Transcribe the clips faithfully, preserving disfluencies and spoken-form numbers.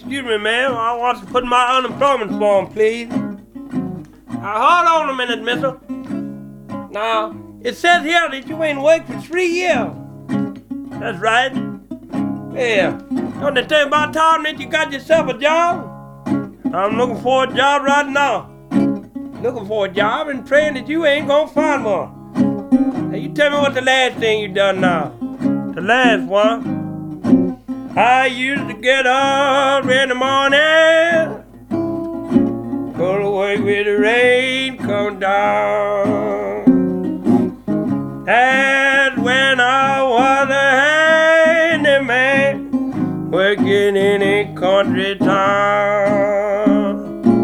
Excuse me, ma'am. I want to put my unemployment form, please. Uh, hold on a minute, mister. Now, it says here that you ain't worked for three years. That's right. Yeah. Don't you think about time that you got yourself a job? I'm looking for a job right now. Looking for a job and praying that you ain't gonna find one. Now, you tell me what the last thing you done now. The last one. I used to get up in the morning, go to work with the rain come down. That's when I was a handyman, working in a country town.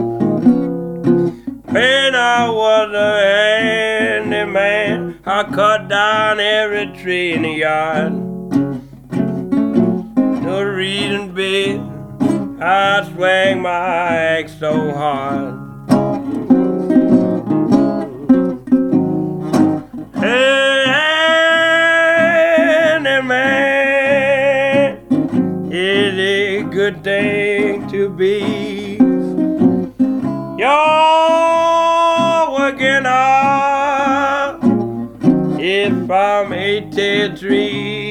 When I was a handyman, I cut down every tree in the yard. The reason being, I swing my axe so hard. Hey, handyman, it's a good thing to be. You're working hard if I'm eighty-three.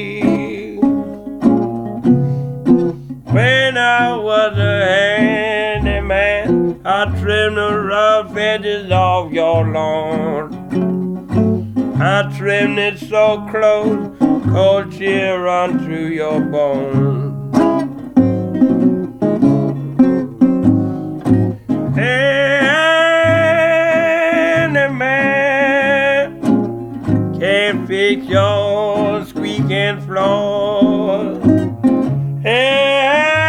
When I was a handyman, I trimmed the rough edges off your lawn. I trimmed it so close, cold chill run through your bones. Hey, handyman, can't fix your squeaking floor. Hey,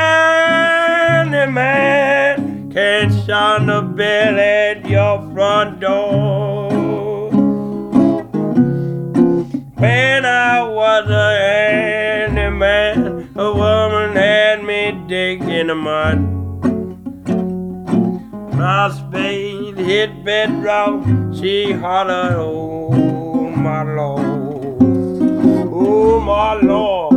handyman, can't shine the bell at your front door. When I was a handyman, a woman had me dig in the mud. My spade hit bedrock, she hollered, oh my Lord, oh my Lord.